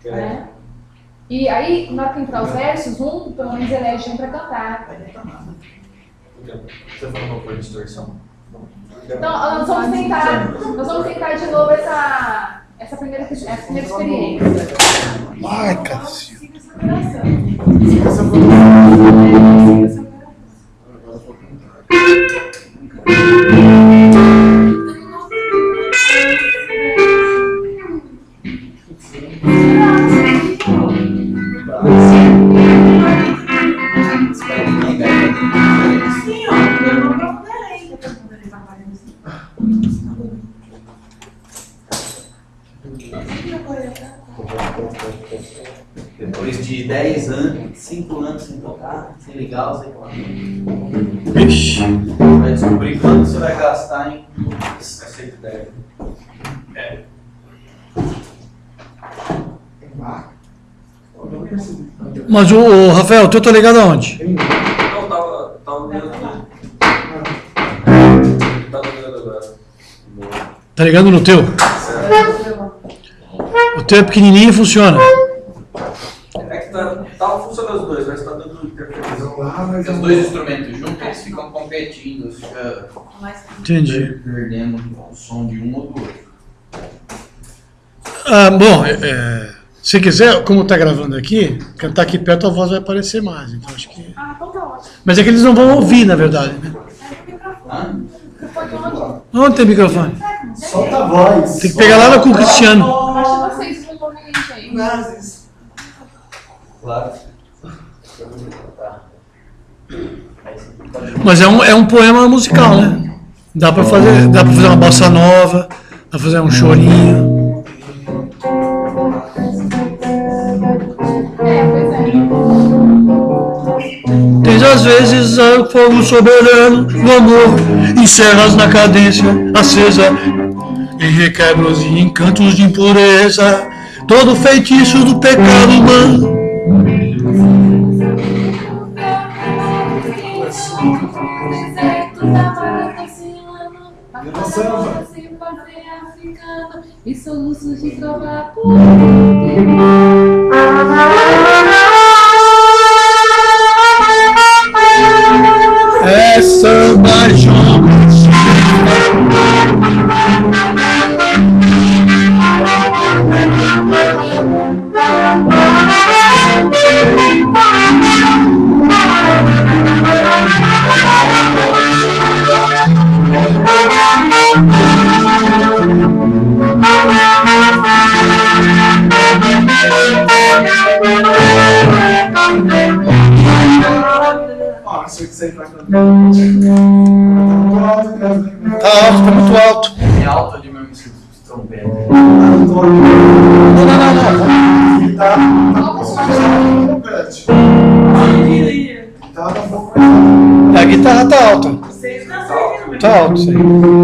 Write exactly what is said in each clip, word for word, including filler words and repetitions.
Né? E aí, na hora que entrar os versos, um, pelo menos elege um para cantar. Você falou por distorção? Então, nós vamos tentar, nós vamos tentar de novo essa, essa, primeira, essa primeira experiência. Ai, Cássio. Siga seu coração. Siga seu coração. Depois de dez anos, cinco anos sem tocar, sem ligar os equipamentos. Vixe. Vai descobrir quanto você vai gastar em essa ideia. É. Mas o, o Rafael, tu tá ligado aonde? Não, tava, tava vendo aqui. Tava vendo agora. Tá ligado no teu? O teu é pequenininho e funciona. É que tá, tá funcionando os dois, mas tá dando interferência. Os dois instrumentos juntos, eles ficam competindo, fica Entendi. perdendo o som de um ou do outro. Ah, bom, é, é, se quiser, como tá gravando aqui, cantar aqui perto a voz vai aparecer mais. Então acho que. Ah, então tá ótimo. Mas é que eles não vão ouvir, na verdade, né? Ah? Onde tem microfone? Solta a voz. Tem que pegar lá com o Cristiano. Baixa vocês no movimento aí. Claro. Mas é um, é um poema musical, né? Dá pra fazer, dá pra fazer uma bossa nova, dá pra fazer um chorinho. É, pois é. Tens às vezes o fogo soberano do amor, encerras na cadência acesa, em requebros e encantos de impureza, todo feitiço do pecado humano. E soluços de trovar por é samba juntos. Tá alto, tá muito alto. É alto ali mesmo esse trompete. Não, não, não, não. Ele tá no trompete. Tá um pouco mais alto. A guitarra tá alta. Tá alto isso aí.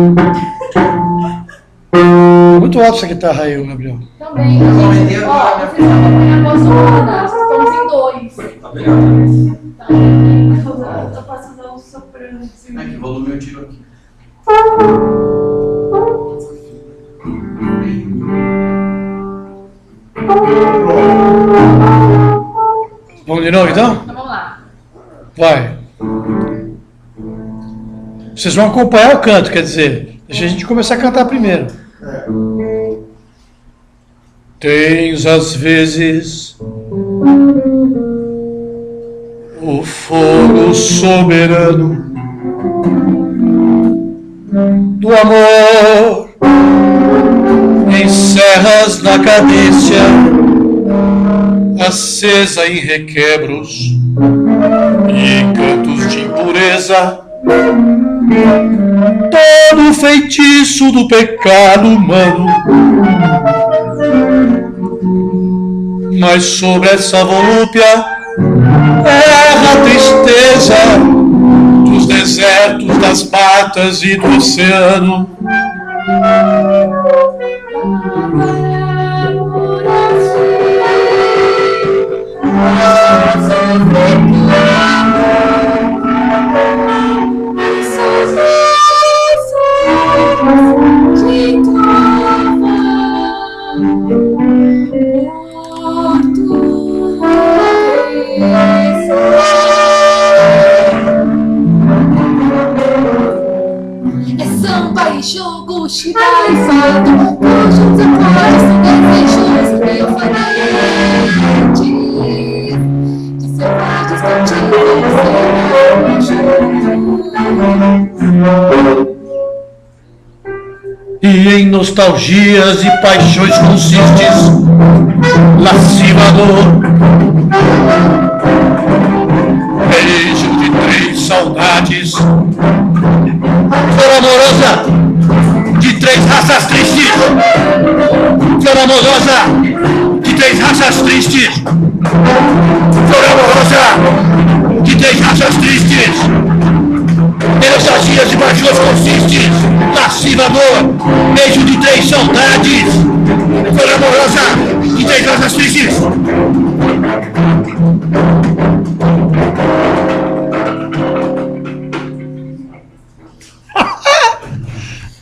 Muito alto essa guitarra aí, Gabriel. também. Gente, ó, vocês estão acompanhando a voz humana, vocês estamos em dois. Tá pegando? Então, eu posso usar um soprano. É que volume eu tiro aqui. Vamos de novo então? Então vamos lá. Vai. Vocês vão acompanhar o canto, quer dizer, deixa a gente começar a cantar primeiro. É. Tens às vezes o fogo soberano do amor, encerras na cadência acesa em requebros e cantos de impureza, todo feitiço do pecado humano. Mas sobre essa volúpia erra a tristeza dos desertos, das matas e do oceano. De trova, o amor, encerras na cadência acesa em requebros e cantos de impureza, todo feitiço do pecado humano. Mas sobre essa volúpia erra a tristeza dos desertos, das matas e do oceano. Mas sobre essa volúpia erra a tristeza dos desertos, das matas e do oceano. nostalgias e paixões consistes, lascivador. Beijo de três saudades, flor amorosa de três raças tristes, flor amorosa de três raças tristes, flor amorosa de três raças tristes, em nostalgias e paixões consistes, lascivador, beijo de três saudades, flor amorosa de três raças tristes.